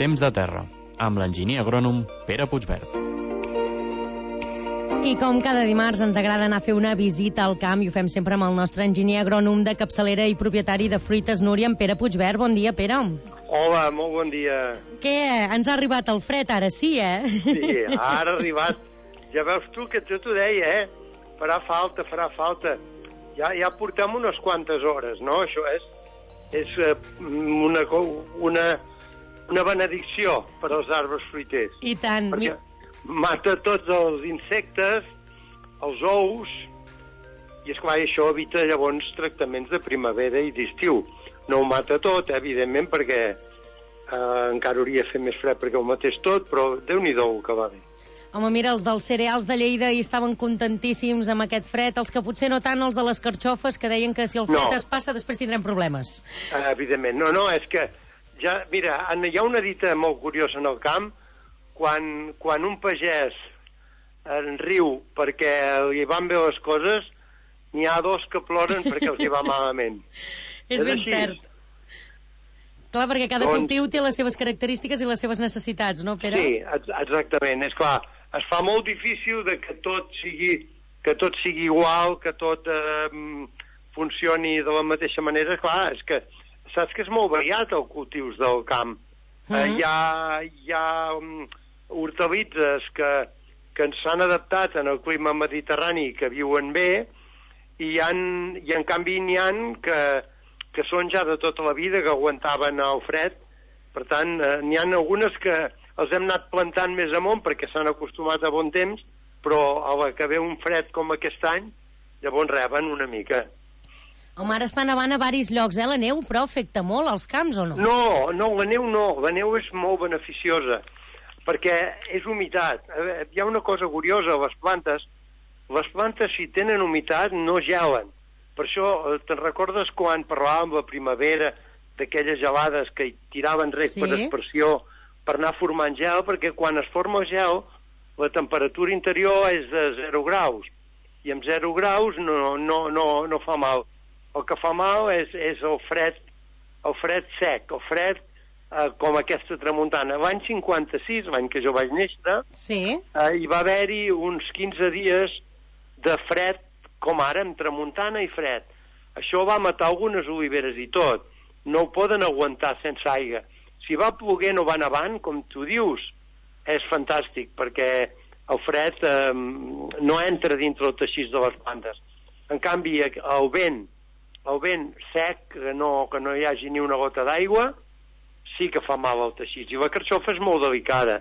Temps de terra, amb l'enginyer agrònom Pere Puigvert. I com cada dimarts ens agrada anar a fer una visita al camp i ho fem sempre amb el nostre enginyer agrònom de capçalera i propietari de Fruites Núria, en Pere Puigvert. Bon dia, Pere. Hola, molt bon dia. Què? Ens ha arribat el fred ara, sí, eh? Sí, ara ha arribat. Ja veus tu que jo t'ho deia, Farà falta. Ja portem unes quantes hores, no? Això és una benedicció per als arbres fruiters. I tant. Perquè mata tots els insectes, els ous, i esclar, això evita llavors tractaments de primavera i d'estiu. No ho mata tot, evidentment, perquè encara hauria de fer més fred perquè ho matés tot, però Déu-n'hi-do que va bé. Home, mira, els dels cereals de Lleida hi estaven contentíssims amb aquest fred, els que potser no tant els de les carxofes, que deien que si el fred es passa després tindrem problemes. Evidentment, no, és que ja, mira, hi ha una dita molt curiosa en el camp. Quan un pagès en riu perquè li van bé les coses, n'hi ha dos que ploren perquè els hi va malament. És ben cert. Clar, perquè cada cultiu té les seves característiques i les seves necessitats, no, Pere? Sí, exactament. És clar, es fa molt difícil que tot sigui igual, que tot funcioni de la mateixa manera. Clar, és que saps que és molt variat els cultius del camp. Hi ha hortalitzes que s'han adaptat en el clima mediterrani, que viuen bé, i en canvi n'hi ha que són ja de tota la vida, que aguantaven el fred. Per tant, n'hi ha algunes que els hem anat plantant més amunt perquè s'han acostumat a bon temps, però a la que ve un fred com aquest any, llavors reben una mica. Home, ara està nevant a varis llocs, La neu, però, afecta molt als camps, o no? No, la neu no. La neu és molt beneficiosa, perquè és humitat. Hi ha una cosa curiosa, les plantes, si tenen humitat, no gelen. Per això, te'n recordes quan parlàvem la primavera, d'aquelles gelades que hi tiraven rec per aspersió per anar formant gel, perquè quan es forma el gel, la temperatura interior és de 0 graus, i amb 0 graus no fa mal. El que fa mal és el fred sec, el fred com aquesta tramuntana. L'any 56, l'any que jo vaig néixer, hi va haver-hi uns 15 dies de fred, com ara, amb tramuntana i fred. Això va matar algunes oliveres i tot. No ho poden aguantar sense aigua. Si va ploguer no va nevant, com tu dius, és fantàstic, perquè el fred no entra dintre el teixit de les plantes. En canvi, el vent sec, que no hi hagi ni una gota d'aigua, sí que fa mal al teixit. I la carxofa és molt delicada.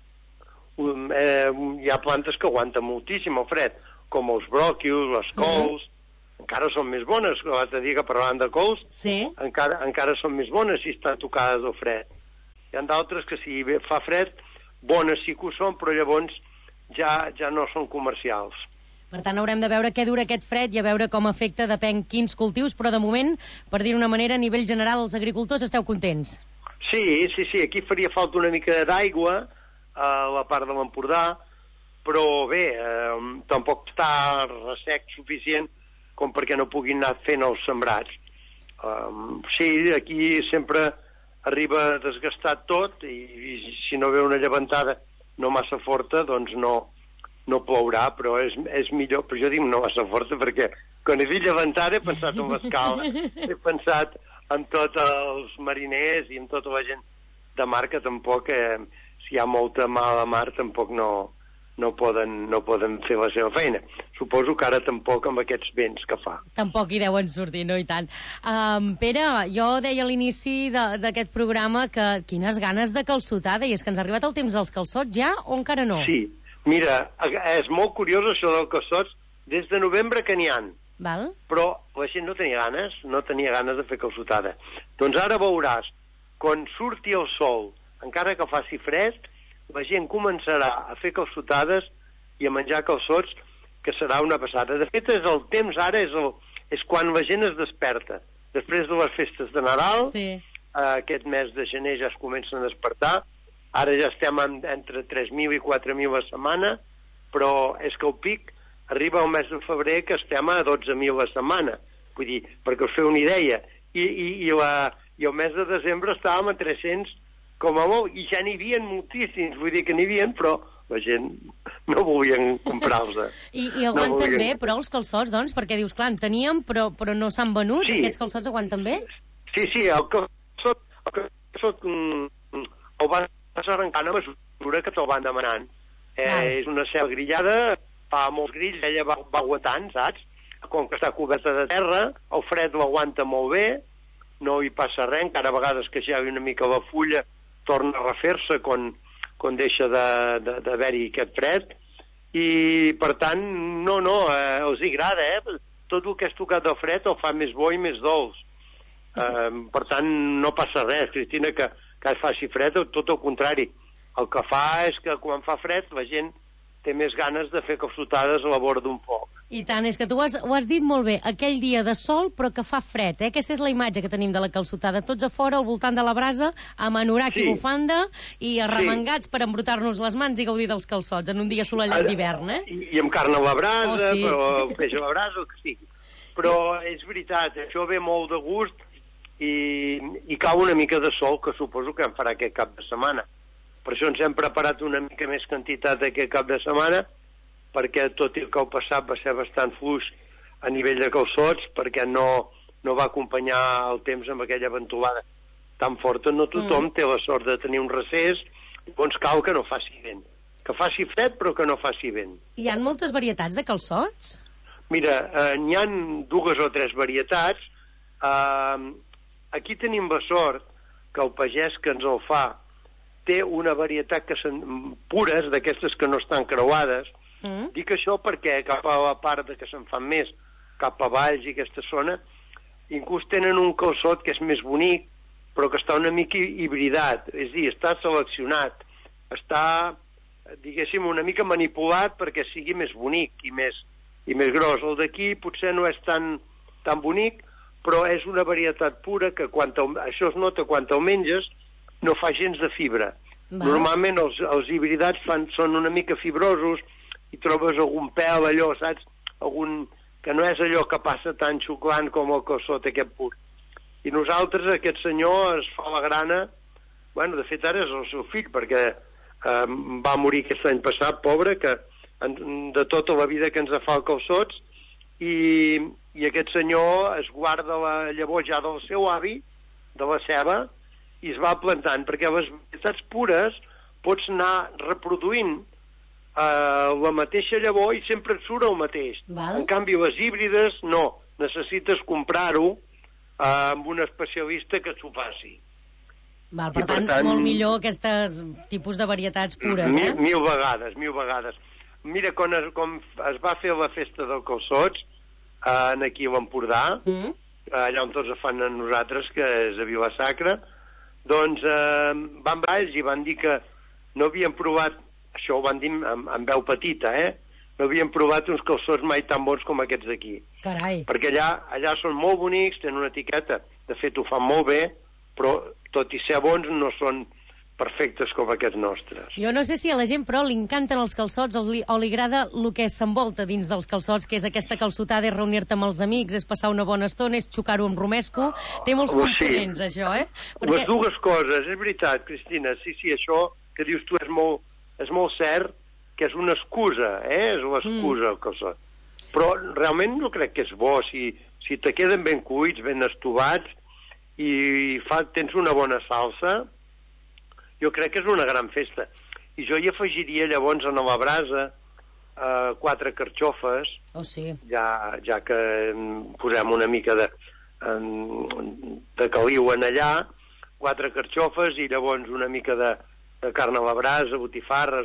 Hi ha plantes que aguanten moltíssim el fred, com els bròquils, les cols, encara són més bones. L'altre dia que parlàvem de cols, encara són més bones si estan tocades del fred. Hi ha d'altres que si fa fred, bones sí que ho són, però llavors ja no són comercials. Per tant, haurem de veure què dura aquest fred i a veure com afecta, depèn quins cultius, però de moment, per dir una manera, a nivell general, els agricultors esteu contents? Sí, aquí faria falta una mica d'aigua a la part de l'Empordà, però bé, tampoc està ressec suficient com perquè no puguin anar fent els sembrats. Sí, aquí sempre arriba desgastat tot i si no ve una llevantada no massa forta, doncs no plourà, però és millor. Però jo dic no massa forta perquè quan he dit llevantada he pensat en l'escala, he pensat en tots els mariners i en tota la gent de mar, que tampoc, si hi ha molta mala mar, tampoc no poden fer la seva feina. Suposo que ara tampoc amb aquests vents que fa. Tampoc hi deuen sortir, no? I tant. Pere, jo deia a l'inici d'aquest programa que quines ganes de calçotada, i és que ens ha arribat el temps dels calçots ja o encara no? Sí, mira, és molt curiós això dels calçots, des de novembre que n'hi ha. Val. Però la gent no tenia ganes de fer calçotada. Doncs ara veuràs, quan surti el sol, encara que faci fred, la gent començarà a fer calçotades i a menjar calçots, que serà una passada. De fet, és el temps ara, és quan la gent es desperta. Després de les festes de Nadal, aquest mes de gener ja es comencen a despertar. Ara ja estem entre 3.000 i 4.000 a setmana, però és que el pic arriba al mes de febrer que estem a 12.000 a setmana. Vull dir, perquè us feu una idea. I el mes de desembre estàvem a 300 com a molt, i ja n'hi havia moltíssims, vull dir que n'hi havia, però la gent no volien comprar-los. I aguanten bé, però, els calçots, doncs? Perquè dius, clar, en teníem, però no s'han venut. Sí. Aquests calçots aguanten bé? Sí, el calçot el vas arrencant a mesura que te'l van demanant. És una cel grillada, fa molts grills, ella va aguantant, saps? Com que està coberta de terra, el fred l'aguanta molt bé, no hi passa res, encara a vegades que ja hi ha una mica la fulla, torna a refer-se quan deixa d'haver-hi aquest fred, i per tant, els agrada, tot el que és tocat del fred el fa més bo i més dolç. Per tant, no passa res, Cristina, que faci fred, tot el contrari. El que fa és que quan fa fred la gent té més ganes de fer calçotades a la vora d'un foc. I tant, és que tu ho has dit molt bé, aquell dia de sol però que fa fred, Aquesta és la imatge que tenim de la calçotada, tots a fora al voltant de la brasa, amb anorac i bufanda i arremangats per embrutar-nos les mans i gaudir dels calçots en un dia assolellat d'hivern, I amb carn a la brasa, o peix a la brasa, el que sigui. Però és veritat, això ve molt de gust i cau una mica de sol, que suposo que en farà aquest cap de setmana. Per això ens hem preparat una mica més quantitat aquest cap de setmana, perquè tot i que el passat va ser bastant fluix a nivell de calçots, perquè no va acompanyar el temps amb aquella ventolada tan forta. No tothom té la sort de tenir un recés, llavors cal que no faci vent. Que faci fred, però que no faci vent. Hi ha moltes varietats de calçots? Mira, n'hi ha 2 o 3 varietats. Aquí tenim la sort que el pagès que ens el fa té una varietat pures, d'aquestes que no estan creuades. Dic això perquè cap a la part que se'n fan més, cap a Valls i aquesta zona, inclús tenen un calçot que és més bonic, però que està una mica hibridat, és a dir, està seleccionat, està, diguéssim, una mica manipulat perquè sigui més bonic i més gros. El d'aquí potser no és tan bonic, però és una varietat pura que això es nota quan el menges, no fa gens de fibra. Normalment els hibridats són una mica fibrosos i trobes algun pèl allò, saps? Que no és allò que passa tan xuclant com el calçot aquest pur. I nosaltres, aquest senyor es fa la grana, de fet ara és el seu fill, perquè va morir aquest any passat, pobre, que de tota la vida que ens fa els calçots, i aquest senyor es guarda la llavor ja del seu avi, de la ceba, i es va plantant, perquè les varietats pures pots anar reproduint la mateixa llavor i sempre et surt el mateix. En canvi, les híbrides no, necessites comprar-ho amb un especialista que t'ho faci. Per tant, molt millor aquests tipus de varietats pures, Mil vegades. Mira, quan es va fer la festa dels calçots, aquí a l'Empordà, allà on tots fan a nosaltres, que és a Vila-sacra, doncs van Valls i van dir que no havien provat, això ho van dir amb veu petita, no havien provat uns calçots mai tan bons com aquests d'aquí. Carai. Perquè allà són molt bonics, tenen una etiqueta, de fet ho fan molt bé, però tot i ser bons no són perfectes com aquests nostres. Jo no sé si a la gent, però, li encanten els calçots o li agrada el que s'envolta dins dels calçots, que és aquesta calçotada, és reunir-te amb els amics, és passar una bona estona, és xocar-ho amb romesco. Té molts components, això, Les dues coses, és veritat, Cristina. Sí, això que dius tu és molt cert, que és una excusa, és l'excusa, el calçot. Però realment no crec que és bo. Si te queden ben cuits, ben estovats, i tens una bona salsa, jo crec que és una gran festa. I jo hi afegiria llavors a la brasa 4 carxofes, ja que posem una mica de caliu en allà, 4 carxofes i llavors una mica de carn a la brasa, botifarres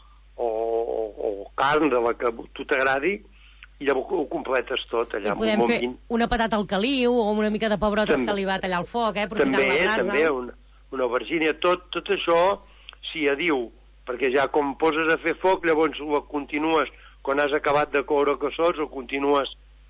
o carn de la que a tu t'agradi, i llavors ho completes tot allà. I podem fer una patata al caliu o una mica de pebrot escalivat allà al foc, aprofitant la brasa. També, una aubergínia, tot això s'hi adiu, perquè ja com poses a fer foc, llavors ho continues, quan has acabat de coure calçots, ho continues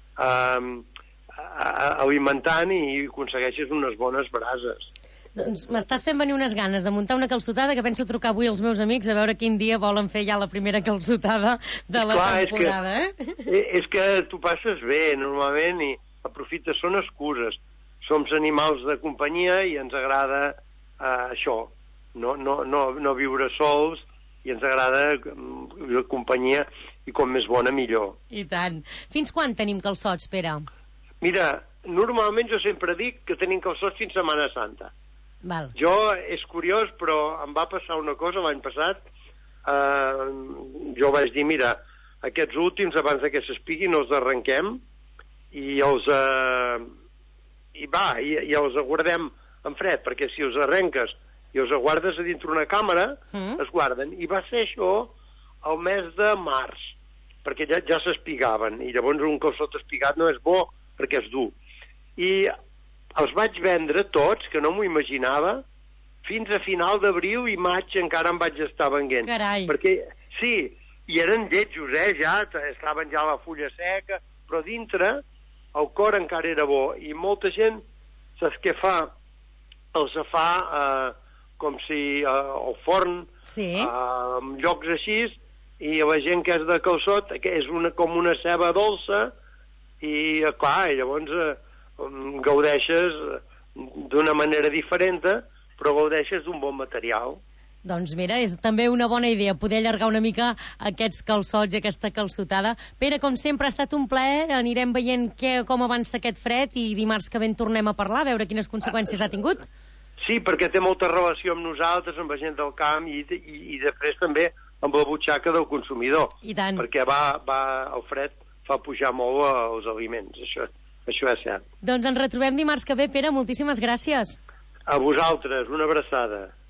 alimentant i aconsegueixes unes bones brases. Doncs m'estàs fent venir unes ganes de muntar una calçotada, que penso trucar avui als meus amics a veure quin dia volen fer ja la primera calçotada de la temporada. És que tu passes bé, normalment, i aprofites, són excuses. Som animals de companyia i ens agrada això, no viure sols, i ens agrada la companyia, i com més bona millor. I tant. Fins quan tenim calçots, Pere? Mira, normalment jo sempre dic que tenim calçots fins Setmana Santa. Val. Jo, és curiós, però em va passar una cosa l'any passat. Jo vaig dir, mira, aquests últims, abans que s'espiguin, els arrenquem i els guardem en fred, perquè si els arrenques i els guardes a dintre una càmera, es guarden. I va ser això al mes de març, perquè ja s'espigaven, i llavors un calçot espigat no és bo, perquè és dur. I els vaig vendre tots, que no m'ho imaginava, fins a final d'abril i maig encara em vaig estar venent. Carai! Perquè, sí, i eren lletjos, ja estaven ja a la fulla seca, però dintre el cor encara era bo, i molta gent, saps què fa? Els fa com si al forn, en llocs així, i la gent que és de calçot, que és com una ceba dolça, i clar, llavors gaudeixes d'una manera diferent, però gaudeixes d'un bon material. Doncs mira, és també una bona idea poder allargar una mica aquests calçots i aquesta calçotada. Pere, com sempre, ha estat un plaer. Anirem veient com avança aquest fred i dimarts que ve en tornem a parlar, a veure quines conseqüències ha tingut. Sí, perquè té molta relació amb nosaltres, amb la gent del camp, i després també amb la butxaca del consumidor. I tant. Perquè el fred fa pujar molt els aliments, això és cert. Doncs ens retrobem dimarts que ve, Pere, moltíssimes gràcies. A vosaltres, una abraçada.